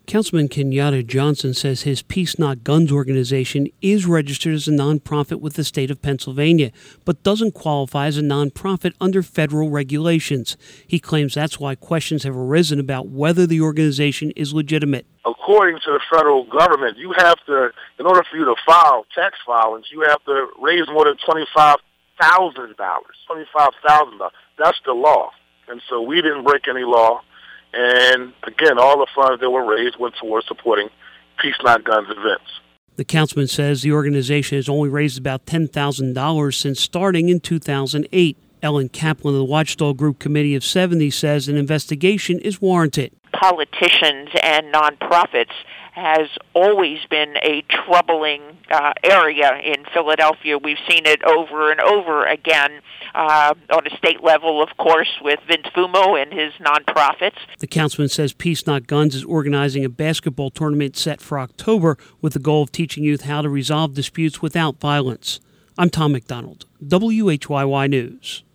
Councilman Kenyatta Johnson says his Peace Not Guns organization is registered as a nonprofit with the state of Pennsylvania, but doesn't qualify as a nonprofit under federal regulations. He claims that's why questions have arisen about whether the organization is legitimate. According to the federal government, you have to, in order for you to file tax filings, you have to raise more than $25,000. $25,000. That's the law. And so we didn't break any law. And again, all the funds that were raised went towards supporting Peace Not Guns events. The councilman says the organization has only raised about $10,000 since starting in 2008. Ellen Kaplan of the Watchdog Group Committee of 70 says an investigation is warranted. Politicians and nonprofits has always been a troubling area in Philadelphia. We've seen it over and over again on a state level, of course, with Vince Fumo and his nonprofits. The councilman says Peace Not Guns is organizing a basketball tournament set for October with the goal of teaching youth how to resolve disputes without violence. I'm Tom McDonald, WHYY News.